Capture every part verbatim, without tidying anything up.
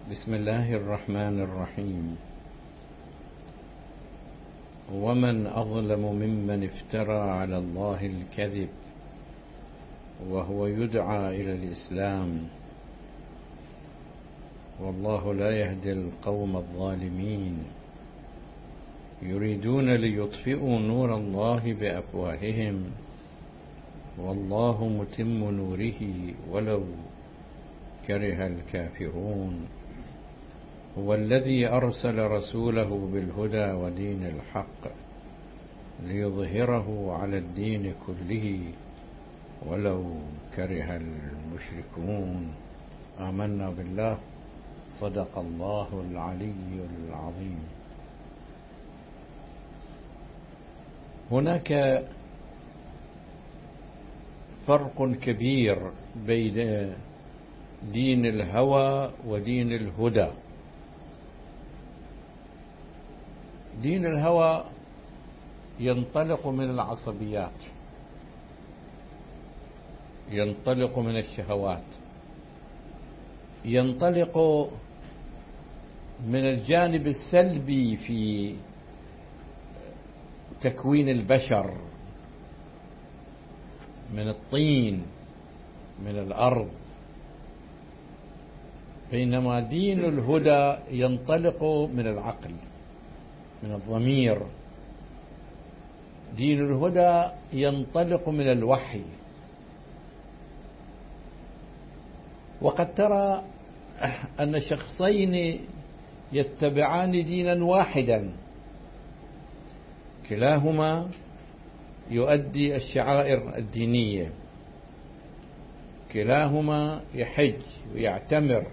بسم الله الرحمن الرحيم. ومن أظلم ممن افترى على الله الكذب وهو يدعى إلى الإسلام، والله لا يهدي القوم الظالمين. يريدون ليطفئوا نور الله بأفواههم والله متم نوره ولو كره الكافرون. هو الذي أرسل رسوله بالهدى ودين الحق ليظهره على الدين كله ولو كره المشركون. آمنا بالله. صدق الله العلي العظيم. هناك فرق كبير بين دين الهوى ودين الهدى. دين الهوى ينطلق من العصبيات، ينطلق من الشهوات، ينطلق من الجانب السلبي في تكوين البشر، من الطين، من الأرض. بينما دين الهدى ينطلق من العقل، من الضمير. دين الهدى ينطلق من الوحي. وقد ترى أن شخصين يتبعان دينا واحدا، كلاهما يؤدي الشعائر الدينية، كلاهما يحج ويعتمر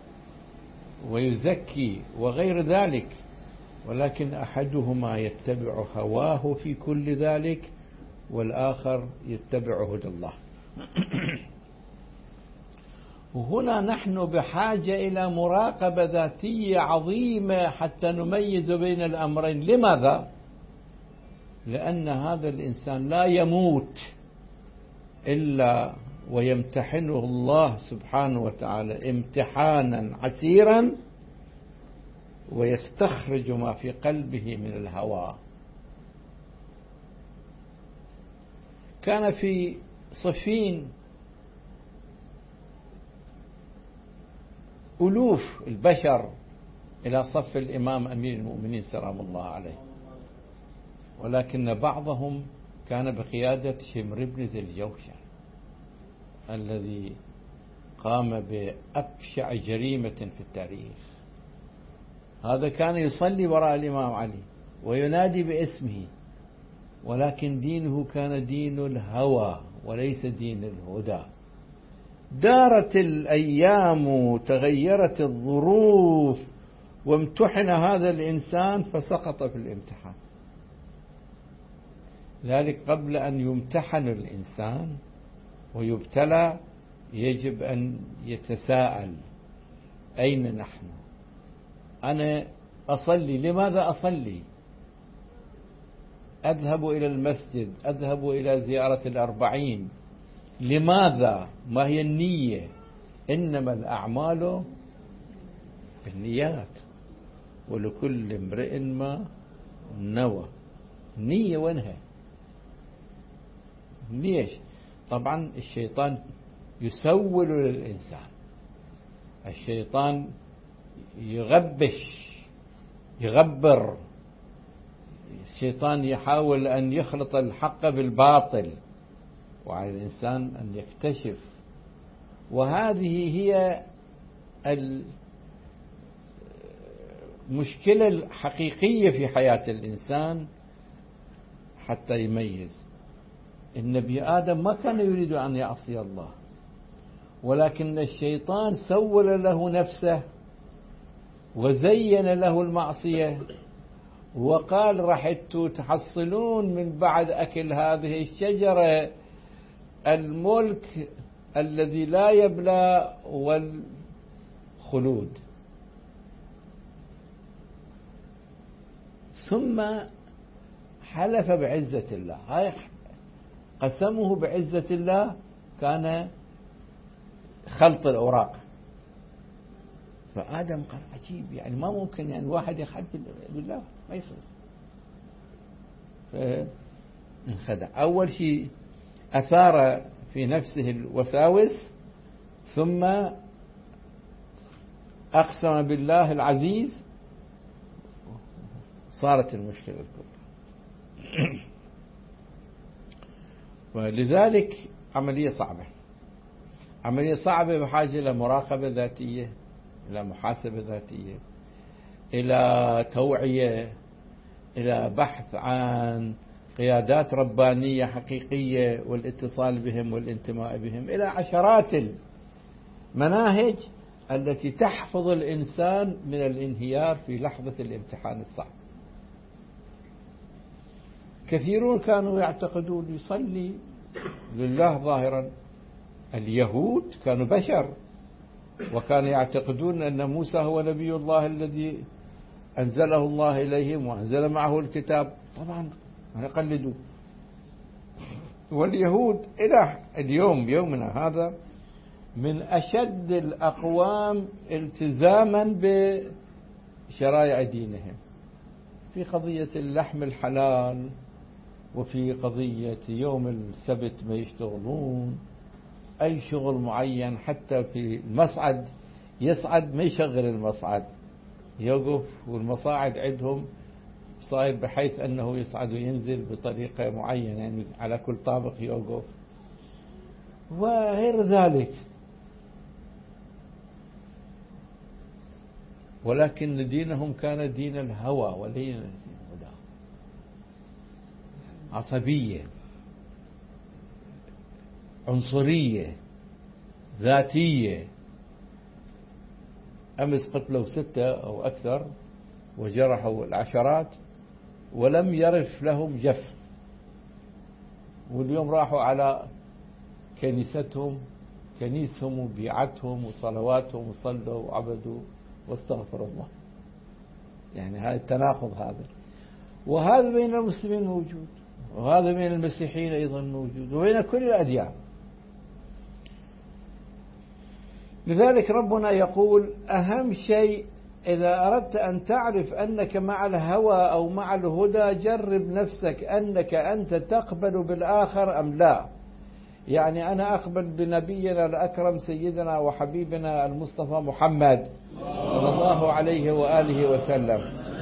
ويزكي وغير ذلك، ولكن أحدهما يتبع هواه في كل ذلك والآخر يتبع هدى الله. وهنا نحن بحاجة إلى مراقبة ذاتية عظيمة حتى نميز بين الأمرين. لماذا؟ لأن هذا الإنسان لا يموت إلا ويمتحنه الله سبحانه وتعالى امتحانا عسيرا، ويستخرج ما في قلبه من الهوى. كان في صفين ألوف البشر إلى صف الإمام أمير المؤمنين سلام الله عليه، ولكن بعضهم كان بقيادة شمر بن ذي الجوشن الذي قام بأبشع جريمة في التاريخ. هذا كان يصلي وراء الإمام علي وينادي باسمه، ولكن دينه كان دين الهوى وليس دين الهدى. دارت الأيام وتغيرت الظروف وامتحن هذا الإنسان فسقط في الامتحان. ذلك قبل أن يمتحن الإنسان ويبتلى يجب أن يتساءل: أين نحن؟ أنا أصلي، لماذا أصلي؟ أذهب إلى المسجد، أذهب إلى زيارة الأربعين، لماذا؟ ما هي النية؟ إنما الأعمال بالنيات ولكل امرئ ما نوى. النية وينها؟ ليش؟ طبعا الشيطان يسول للإنسان، الشيطان يغبش يغبر، الشيطان يحاول أن يخلط الحق بالباطل، وعلى الإنسان أن يكتشف. وهذه هي المشكلة الحقيقية في حياة الإنسان حتى يميز. النبي آدم ما كان يريد أن يعصي الله، ولكن الشيطان سول له نفسه وزين له المعصية وقال: راح تحصلون من بعد أكل هذه الشجرة الملك الذي لا يبلى والخلود. ثم حلف بعزة الله. هاي قسمه بعزة الله كان خلط الأوراق، فآدم قال عجيب، يعني ما ممكن يعني واحد يخد بالله، ما يصير. فانخدع. أول شيء أثار في نفسه الوساوس، ثم أقسم بالله العزيز، صارت المشكلة الكبرى. ولذلك عملية صعبة، عملية صعبة بحاجة إلى مراقبة ذاتية، إلى محاسبة ذاتية، إلى توعية، إلى بحث عن قيادات ربانية حقيقية والاتصال بهم والانتماء بهم، إلى عشرات المناهج التي تحفظ الإنسان من الانهيار في لحظة الامتحان الصعب. كثيرون كانوا يعتقدون يصلي لله ظاهرا. اليهود كانوا بشر، وكانوا يعتقدون أن موسى هو نبي الله الذي أنزله الله إليهم وأنزل معه الكتاب. طبعا يقلدوا. واليهود إلى اليوم يومنا هذا من أشد الأقوام التزاما بشرائع دينهم في قضية اللحم الحلال، وفي قضية يوم السبت ما يشتغلون أي شغل معين، حتى في المصعد يصعد ما يشغل المصعد، يوقف، والمصاعد عندهم صاير بحيث أنه يصعد وينزل بطريقة معينة، يعني على كل طابق يوقف وغير ذلك. ولكن دينهم كان دين الهوى ولين الهدى، عصبية، عنصرية، ذاتية. أمس قتلوا ستة أو أكثر وجرحوا العشرات ولم يرف لهم جف، واليوم راحوا على كنيستهم كنيسهم وبيعتهم وصلواتهم وصلوا وعبدوا واستغفر الله. يعني هذا التناقض هذا، وهذا بين المسلمين موجود، وهذا بين المسيحيين أيضا موجود، وبين كل الأديان. لذلك ربنا يقول أهم شيء إذا أردت أن تعرف أنك مع الهوى أو مع الهدى، جرب نفسك أنك أنت تقبل بالآخر أم لا. يعني أنا أقبل بنبينا الأكرم سيدنا وحبيبنا المصطفى محمد صلى الله عليه وآله وسلم،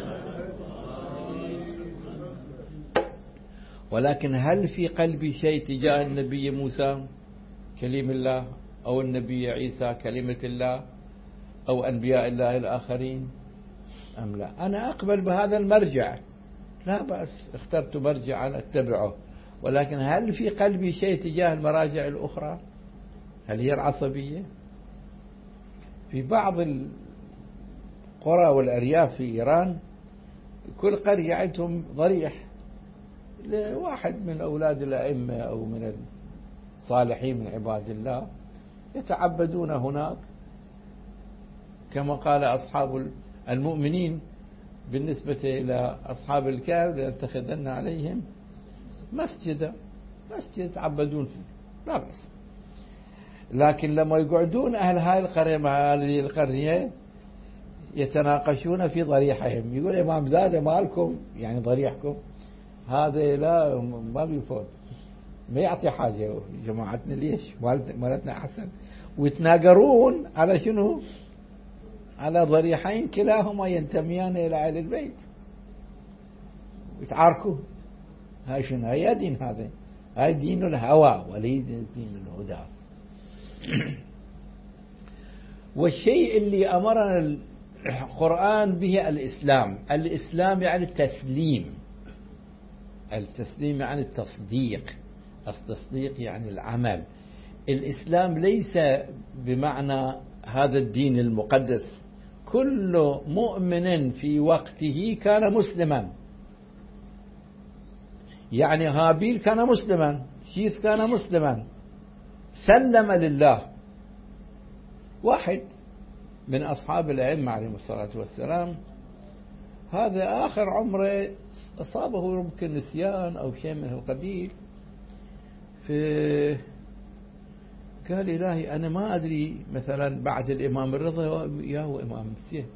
ولكن هل في قلبي شيء تجاه النبي موسى كليم الله، أو النبي عيسى كلمة الله، أو أنبياء الله الآخرين أم لا؟ أنا أقبل بهذا المرجع، لا بأس، اخترت مرجعا أتبعه، ولكن هل في قلبي شيء تجاه المراجع الأخرى؟ هل هي العصبية؟ في بعض القرى والأرياف في إيران كل قرية عندهم ضريح لواحد من أولاد الأئمة أو من الصالحين من عباد الله، يتعبدون هناك كما قال أصحاب المؤمنين بالنسبة إلى أصحاب الكهف: لنتخذن عليهم مسجدا، مسجد يتعبدون فيه، لا بأس. لكن لما يقعدون أهل هاي القرية مع هذه القرية يتناقشون في ضريحهم، يقول إمام زادة مالكم يعني ضريحكم هذا لا ما بيفوت، ما يعطي حاجة جماعتنا، ليش مالتنا أحسن. ويتناقرون على شنو؟ على ضريحين كلاهما ينتميان إلى أهل البيت، ويتعاركوا. هاي شنو؟ هاي دين، هذا هاي دين الهوى وليس دين الهدى. والشيء اللي أمرنا القرآن به الإسلام. الإسلام يعني التسليم، التسليم يعني التصديق، التصديق يعني العمل. الإسلام ليس بمعنى هذا الدين المقدس، كل مؤمن في وقته كان مسلما. يعني هابيل كان مسلما، شيث كان مسلما، سلم لله. واحد من أصحاب الأئمة عليهم الصلاة والسلام هذا آخر عمره أصابه يمكن نسيان أو شيء من القبيل، في قال إلهي أنا ما أدري مثلا بعد الإمام الرضا يا هو إمام، نسيت،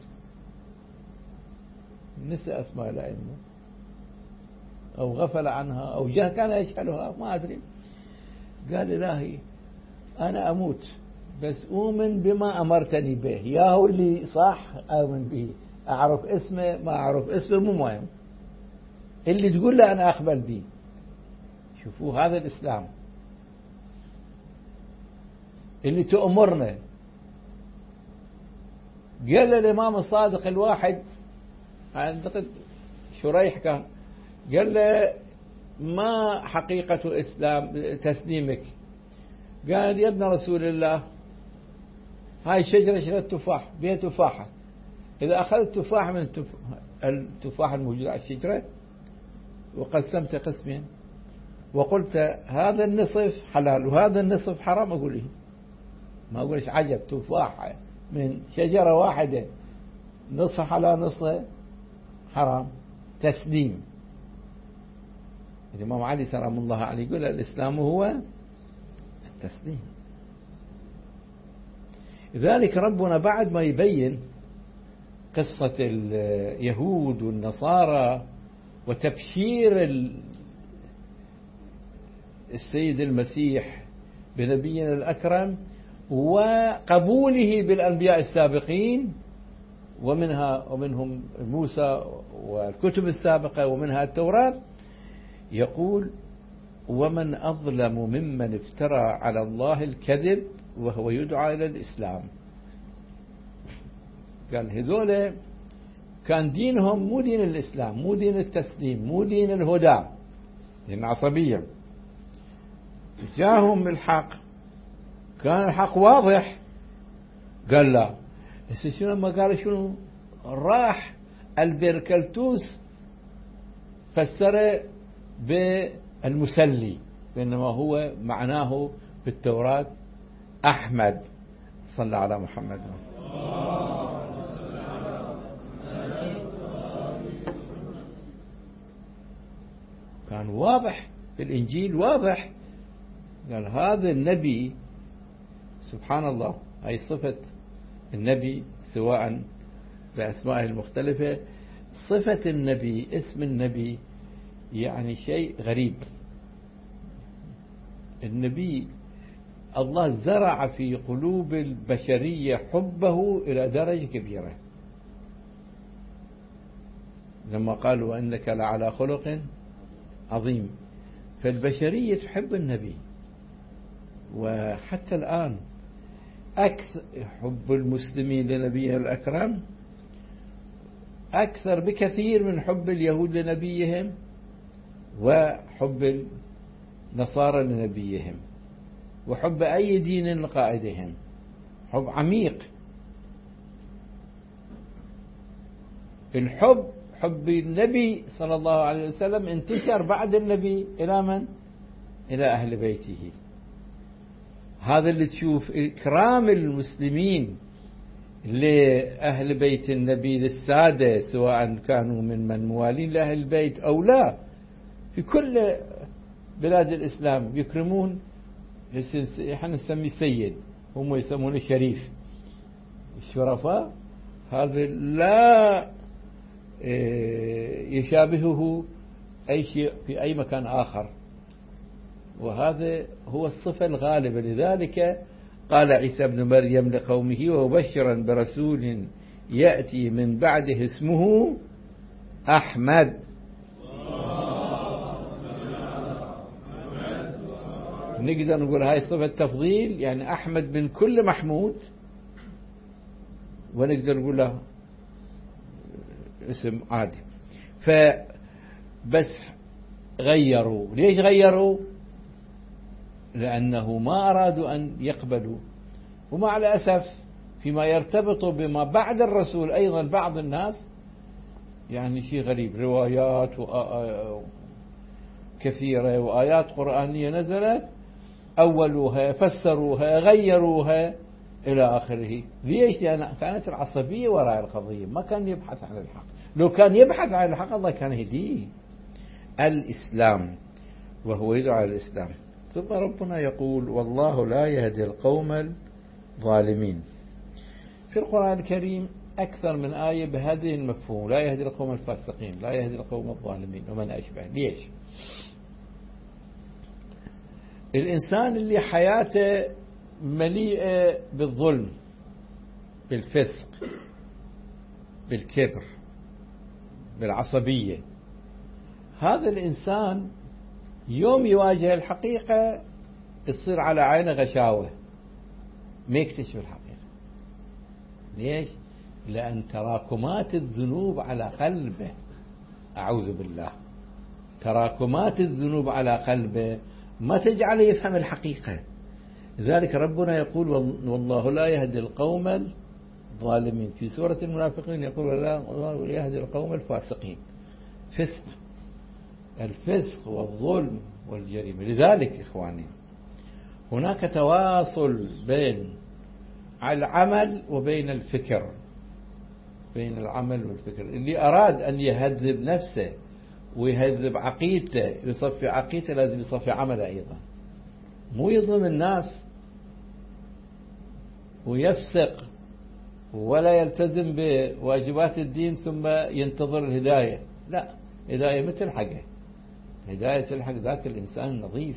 نسى أسماء الأئمة أو غفل عنها أو جه كان يجهلها ما أدري. قال إلهي أنا أموت بس أؤمن بما أمرتني به، يا هو اللي صح أؤمن به، أعرف اسمه ما أعرف اسمه مو مهم، اللي تقول له أنا أقبل به. شوفوا هذا الإسلام اللي تأمرنا. قال الإمام الصادق الواحد أعتقد شريح كان، قال له ما حقيقة إسلام تسليمك؟ قال يا ابن رسول الله هاي شجرة شجرة تفاح بها تفاحة، إذا أخذت تفاح من التفاح الموجود على الشجرة وقسمت قسمين وقلت هذا النصف حلال وهذا النصف حرام، أقول إيه؟ ما أقولش عجب، تفاحة من شجرة واحدة نصف حلال نصف حرام، تسليم. الإمام علي سلام الله عليه يقول الإسلام هو التسليم. لذلك ربنا بعد ما يبين قصة اليهود والنصارى وتبشير السيد المسيح بنبينا الأكرم وقبوله بالأنبياء السابقين، ومنها ومنهم موسى والكتب السابقة ومنها التوراة، يقول ومن أظلم ممن افترى على الله الكذب وهو يدعى إلى الإسلام. قال هذول كان دينهم مو دين الإسلام، مو دين التسليم، مو دين الهدى، دين عصبية. جاءهم الحق، كان الحق واضح، قال لا. بس شنو ما قال شنو؟ راح البركلتوس فسره بالمسلي، بينما هو معناه في التوراة أحمد. صلى على محمد. كان واضح في الإنجيل، واضح. قال هذا النبي سبحان الله، هاي صفة النبي سواء بأسمائه المختلفة. صفة النبي، اسم النبي يعني شيء غريب. النبي الله زرع في قلوب البشرية حبه إلى درجة كبيرة، لما قالوا وإنك لعلى خلق عظيم. فالبشرية تحب النبي، وحتى الآن أكثر حب المسلمين لنبينا الأكرم أكثر بكثير من حب اليهود لنبيهم وحب النصارى لنبيهم وحب أي دين لقائدهم، حب عميق. الحب حب النبي صلى الله عليه وسلم انتشر بعد النبي إلى من؟ إلى أهل بيته. هذا اللي تشوف إكرام المسلمين لأهل بيت النبي للسادة، سواء كانوا من من موالين لأهل البيت أو لا، في كل بلاد الإسلام يكرمون. احنا نسميه سيد، هم يسمونه شريف. الشرفاء هذا لا يشابهه أي شيء في أي مكان آخر، وهذا هو الصفة الغالبة. لذلك قال عيسى ابن مريم لقومه وبشرا برسول يأتي من بعده اسمه أحمد. نقدر نقول هاي صفة تفضيل، يعني أحمد من كل محمود، ونقدر نقول له اسم عادي. فبس غيروا. ليش غيروا؟ لأنه ما أرادوا أن يقبلوا. ومع الأسف فيما يرتبط بما بعد الرسول أيضا بعض الناس يعني شيء غريب، روايات كثيرة وآيات قرآنية نزلت أولوها فسروها غيروها إلى آخره. ليش؟ لأن كانت العصبية وراء القضية، ما كان يبحث عن الحق. لو كان يبحث عن الحق الله كان هديه. الإسلام وهو يدعو على الإسلام. ثم ربنا يقول والله لا يهدي القوم الظالمين. في القرآن الكريم أكثر من آية بهذه المفهوم، لا يهدي القوم الفاسقين، لا يهدي القوم الظالمين ومن أشبه. ليش؟ الإنسان اللي حياته مليئة بالظلم، بالفسق، بالكبر، بالعصبية، هذا الإنسان يوم يواجه الحقيقة يصير على عينه غشاوة، ما يكتشف الحقيقة. ليش؟ لأن تراكمات الذنوب على قلبه، أعوذ بالله، تراكمات الذنوب على قلبه ما تجعله يفهم الحقيقة. لذلك ربنا يقول والله لا يهدي القوم الظالمين. في سورة المنافقين يقول والله لا يهدي القوم الفاسقين. فسق، الفسق والظلم والجريمة. لذلك إخواني هناك تواصل بين العمل وبين الفكر، بين العمل والفكر. اللي أراد أن يهذب نفسه ويهذب عقيدته، يصفي عقيدته، لازم يصفي عمله أيضا، مو يظلم الناس ويفسق ولا يلتزم بواجبات الدين ثم ينتظر الهداية. لا، هداية مثل حقه، هداية تلحق ذاك الإنسان النظيف.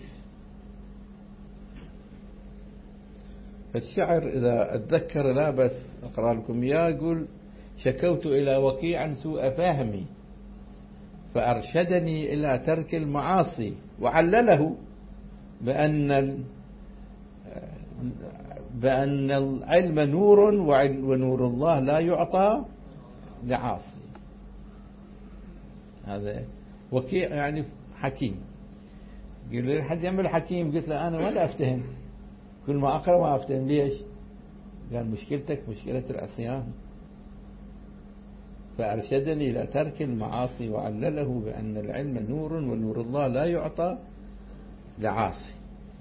فالشعر إذا أتذكر لا بس أقرأ لكم إياه، يقول شكوت إلى وكيع سوء فهمي فأرشدني إلى ترك المعاصي وعلله بأن بأن العلم نور ونور الله لا يعطى لعاصي. هذا وكيع يعني حكيم. يقول لي حد يعمل حكيم، قلت له أنا ولا أفتهم، كل ما أقرأ ما أفتهم. ليش؟ قال مشكلتك مشكلة العصيان. فأرشدني إلى ترك المعاصي وعلله بأن العلم نور ونور الله لا يعطى لعاصي.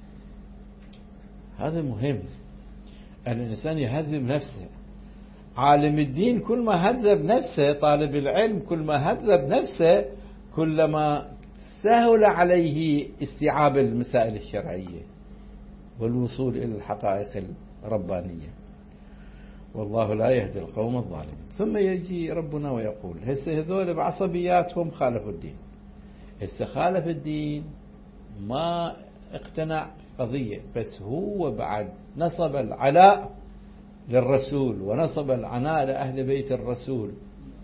هذا مهم، أن الإنسان يهذب نفسه. عالم الدين كل ما هذب نفسه، طالب العلم كل ما هذب نفسه، كلما سهل عليه استيعاب المسائل الشرعية والوصول إلى الحقائق الربانية. والله لا يهدي القوم الظالمين. ثم يجي ربنا ويقول هسه هذول بعصبياتهم خالفوا الدين. هسه خالف الدين، ما اقتنع قضية، بس هو بعد نصب العلاء للرسول ونصب العناء لأهل بيت الرسول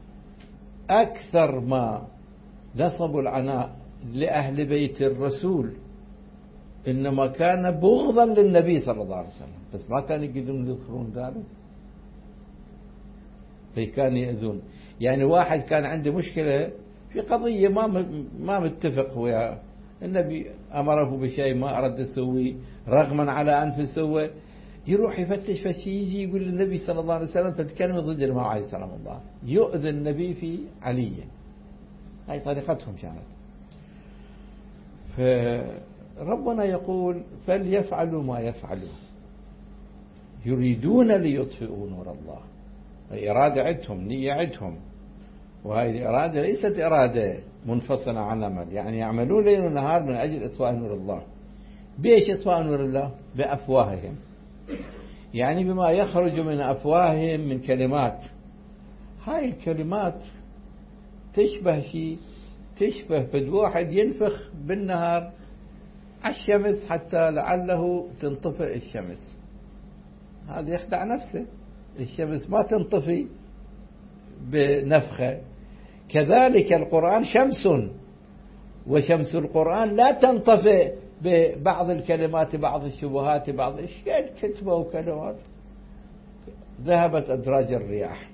أكثر ما نصبوا العناء لأهل بيت الرسول، إنما كان بغضا للنبي صلى الله عليه وسلم، بس ما كانوا يقدرون يذكرون ذلك، فكانوا يأذون. يعني واحد كان عنده مشكلة في قضية ما ما متفق وياه، النبي أمره بشيء ما أرد يسوي رغما على أنف سوى، يروح يفتش فشي، يجي يقول للنبي صلى الله عليه وسلم فتكلم ضد الإمام عليه سلام الله، يؤذي النبي في علية. هاي طريقتهم كانت. فربنا يقول فليفعلوا ما يفعلوا يريدون ليطفئوا نور الله. إرادة عندهم، نية عندهم، وهذه الإرادة ليست إرادة منفصلة عن العمل، يعني يعملون ليل ونهار من أجل إطفاء نور الله. بإيش إطفاء نور الله؟ بأفواههم، يعني بما يخرج من أفواههم من كلمات. هاي الكلمات تشبه شيء، تشبه بد واحد ينفخ بالنهار على الشمس حتى لعله تنطفئ الشمس، هذا يخدع نفسه، الشمس ما تنطفي بنفخة. كذلك القرآن شمس، وشمس القرآن لا تنطفئ ببعض الكلمات، بعض الشبهات، بعض الشيء كتبة وكلمات ذهبت أدراج الرياح.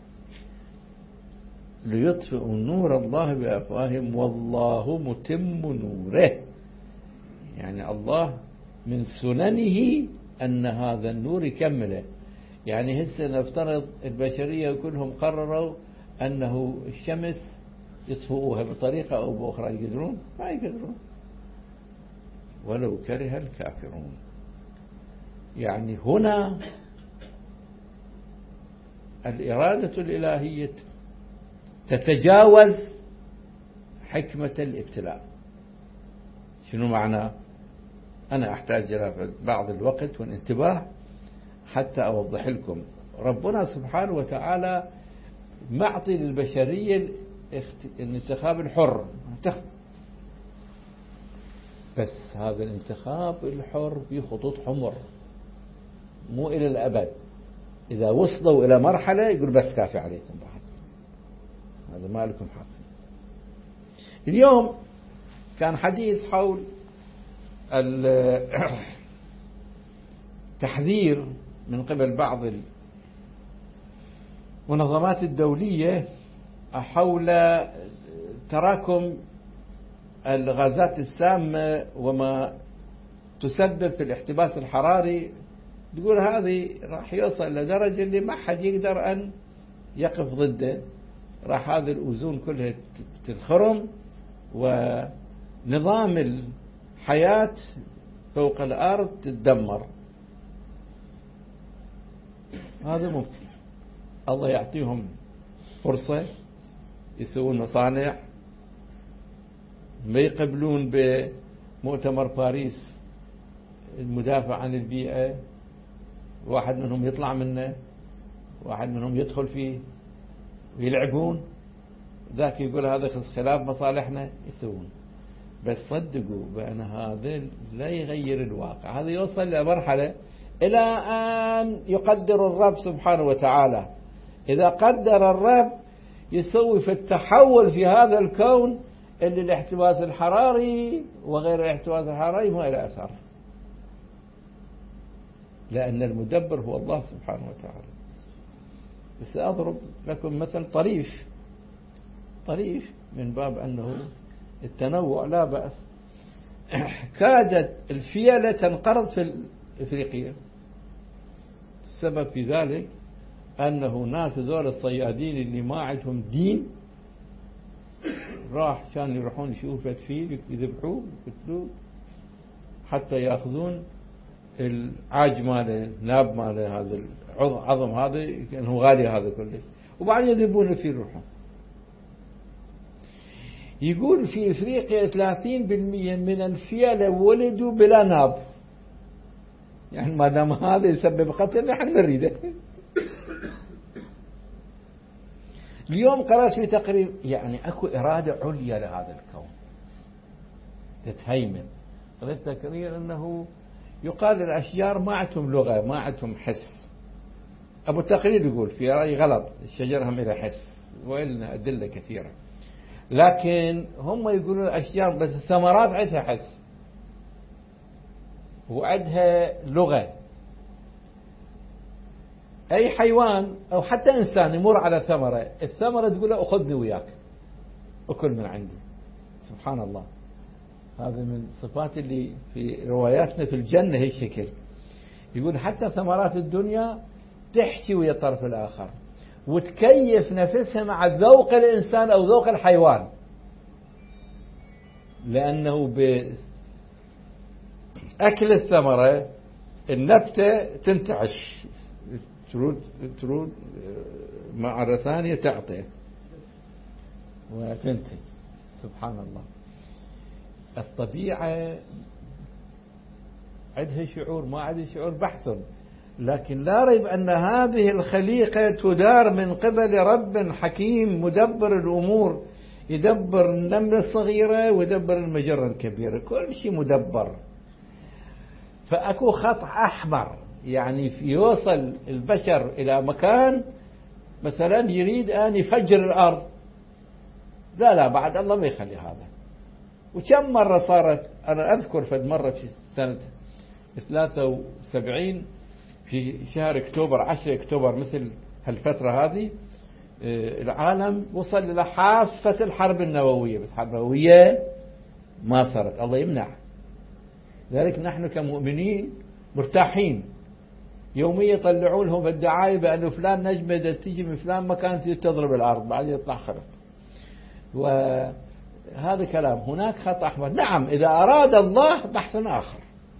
ليطفئوا نور الله بأفواههم والله متم نوره، يعني الله من سننه أن هذا النور يكمله. يعني هسه نفترض البشرية كلهم قرروا أنه الشمس يطفئوها بطريقة أو بأخرى، يقدرون؟ ما يقدرون، ولو كره الكافرون. يعني هنا الإرادة الإلهية تتجاوز حكمة الابتلاء. شنو معنى؟ أنا أحتاج إلى بعض الوقت والانتباه حتى أوضح لكم. ربنا سبحانه وتعالى معطي للبشرية الانتخاب الحر، بس هذا الانتخاب الحر في خطوط حمر، مو إلى الأبد. إذا وصلوا إلى مرحلة يقول بس كافي عليكم بعد، هذا ما لكم حق. اليوم كان حديث حول التحذير من قبل بعض المنظمات الدولية حول تراكم الغازات السامة وما تسبب في الاحتباس الحراري. تقول هذه راح يوصل لدرجة اللي ما حد يقدر أن يقف ضده، راح هذه الأوزون كلها تنخرم ونظام الحياة فوق الأرض تتدمر. هذا ممكن، الله يعطيهم فرصة يسوون مصانع، ما يقبلون بمؤتمر باريس المدافع عن البيئة، واحد منهم يطلع منه، واحد منهم يدخل فيه ويلعبون، ذاك يقول هذا خلاف مصالحنا، يسوون. بس صدقوا بأن هذا لا يغير الواقع، هذا يوصل إلى مرحلة إلى أن يقدر الرب سبحانه وتعالى. إذا قدر الرب يسوي في التحول في هذا الكون اللي الاحتباس الحراري وغير الاحتباس الحراري ما له أثر، لأن المدبر هو الله سبحانه وتعالى. بس أضرب لكم مثل طريف طريف من باب أنه التنوع لا بأس. كادت الفيلة تنقرض في إفريقيا، السبب في ذلك أنه ناس ذول الصيادين اللي ما عندهم دين راح كان يروحون يشوفوا فيل يذبحوه يقتلوه حتى يأخذون العاج ماله، ناب ماله، هذا العظم هذا كأنه غالي هذا كله، وبعدين يذبون فيه روحهم. يقول في إفريقيا ثلاثين بالمئة من الفيلة ولدوا بلا ناب، يعني ما دام هذا يسبب قتل نحن نريده. اليوم قرأت في تقرير يعني أكو إرادة عليا لهذا الكون تتهيمن. قرأت تقرير أنه يقال الأشجار ما عندهم لغة، ما عندهم حس. أبو التقرير يقول في رأي غلط، الشجر هم إلى حس وإلنا أدلة كثيرة، لكن هم يقولون الأشجار بس الثمرات عندها حس وعندها لغة. أي حيوان أو حتى إنسان يمر على ثمرة، الثمرة تقول له أخذني وياك أكل من عندي. سبحان الله، هذا من صفات اللي في رواياتنا في الجنة هي الشكل. يقول حتى ثمرات الدنيا تحكي ويا الطرف الآخر وتكيف نفسها مع ذوق الإنسان أو ذوق الحيوان، لأنه بأكل الثمرة النبتة تنتعش، ترود ترود مرة ثانية تعطي وتنتج. سبحان الله، الطبيعة عندها شعور ما عندها شعور بحث، لكن لا ريب أن هذه الخليقة تدار من قبل رب حكيم مدبر الأمور، يدبر النملة الصغيرة ويدبر المجرة الكبيرة، كل شيء مدبر. فأكو خط أحمر، يعني في يوصل البشر إلى مكان مثلا يريد أن يفجر الأرض، لا لا بعد الله ما يخلي هذا. وكم مرة صارت، أنا أذكر فد مرة في سنة ثلاثة وسبعين في شهر أكتوبر، عشرة أكتوبر مثل هالفترة هذه، العالم وصل إلى حافة الحرب النووية، بس حرب نووية ما صارت، الله يمنع. لذلك نحن كمؤمنين مرتاحين، يوميا يطلعوا لهم الدعاية بأنه فلان نجمة تيجي من فلان مكان تضرب الأرض بعد يطلع خرط، وهذا كلام. هناك خط أحمر، نعم إذا أراد الله بحث آخر.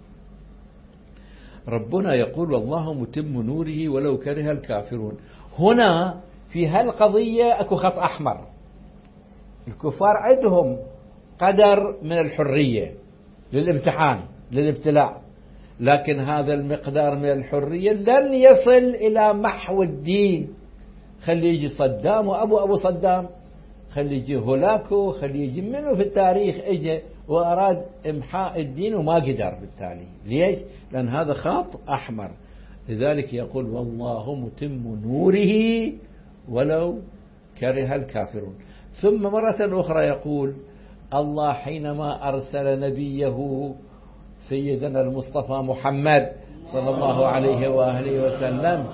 ربنا يقول والله متم نوره ولو كره الكافرون. هنا في هالقضية أكو خط أحمر، الكفار عندهم قدر من الحرية للامتحان للابتلاع، لكن هذا المقدار من الحرية لن يصل إلى محو الدين. خلي يجي صدام وأبو أبو صدام، خلي يجي هولاكو، خلي يجي منه في التاريخ اجى وأراد إمحاء الدين وما قدر بالتالي. ليش؟ لأن هذا خط أحمر. لذلك يقول والله متم نوره ولو كره الكافرون. ثم مرة أخرى يقول الله حينما أرسل نبيه سيدنا المصطفى محمد صلى الله عليه وآله وسلم،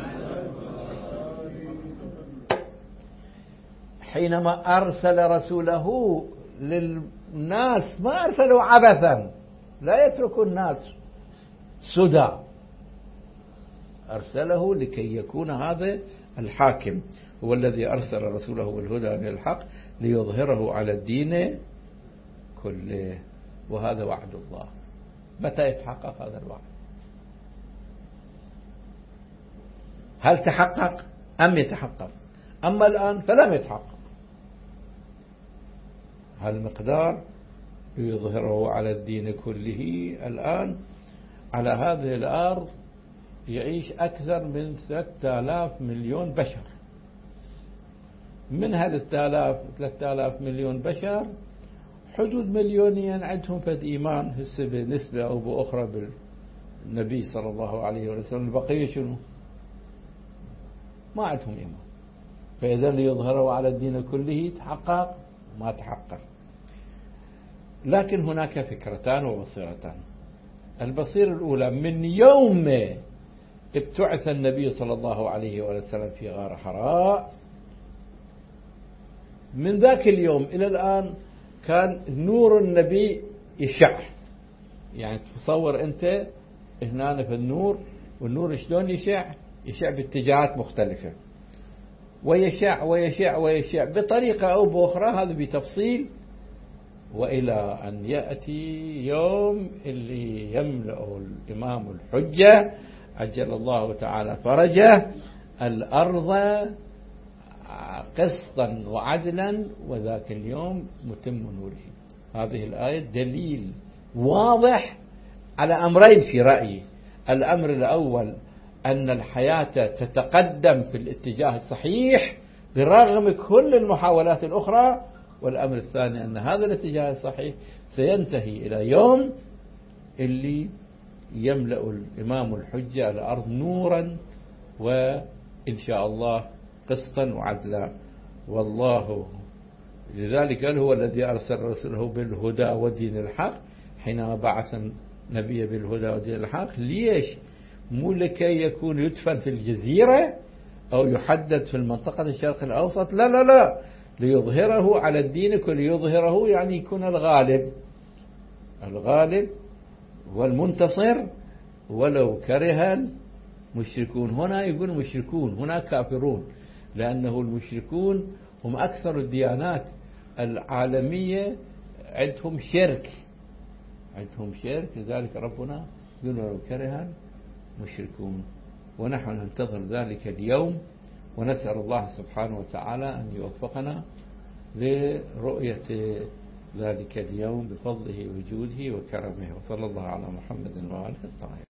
حينما أرسل رسوله للناس ما أرسلوا عبثا، لا يترك الناس سدى، أرسله لكي يكون هذا الحاكم، هو الذي أرسل رسوله بالهدى من الحق ليظهره على الدين كله. وهذا وعد الله. متى يتحقق هذا الوعد؟ هل تحقق أم يتحقق؟ أما الآن فلم يتحقق. هالمقدار يظهره على الدين كله. الآن على هذه الأرض يعيش أكثر من ثلاثة آلاف مليون بشر. من هالثلاثة آلاف مليون بشر حدود مليونين عندهم فد إيمان هسه بنسبة أو بأخرى بالنبي صلى الله عليه وسلم. البقية شنو؟ ما عندهم إيمان. فإذا ليظهروا على الدين كله تحقق؟ ما تحقق. لكن هناك فكرتان وبصيرتان. البصيرة الأولى من يوم ابتعث النبي صلى الله عليه وسلم في غار حراء، من ذاك اليوم إلى الآن كان نور النبي يشع. يعني تصور أنت هنا في النور، والنور شلون يشع؟ يشع باتجاهات مختلفة، ويشع ويشع ويشع بطريقة أو بأخرى، هذا بتفصيل، وإلى أن يأتي يوم اللي يملأ الإمام الحجة عجل الله تعالى فرجه الأرض قسطا وعدلا، وذاك اليوم متم نوره. هذه الآية دليل واضح على أمرين في رأيي. الأمر الأول أن الحياة تتقدم في الاتجاه الصحيح برغم كل المحاولات الأخرى، والأمر الثاني أن هذا الاتجاه الصحيح سينتهي إلى يوم اللي يملأ الإمام الحجة الأرض نورا وإن شاء الله قسطا وعدلا. والله لذلك قال هو الذي أرسل رسوله بالهدى ودين الحق. حينما بعث النبي بالهدى ودين الحق، ليش؟ مو لكي يكون يدفن في الجزيرة أو يحدد في المنطقة الشرق الأوسط، لا لا لا، ليظهره على الدين كله. يظهره يعني يكون الغالب، الغالب والمنتصر ولو كره المشركون. هنا يقول مشركون، هنا كافرون، لأنه المشركون هم أكثر الديانات العالمية عندهم شرك، عندهم شرك. لذلك ربنا يقول ولو كره المشركون. ونحن ننتظر ذلك اليوم، ونسأل الله سبحانه وتعالى أن يوفقنا لرؤية ذلك اليوم بفضله وجوده وكرمه. وصلى الله على محمد وآله الطاهرين.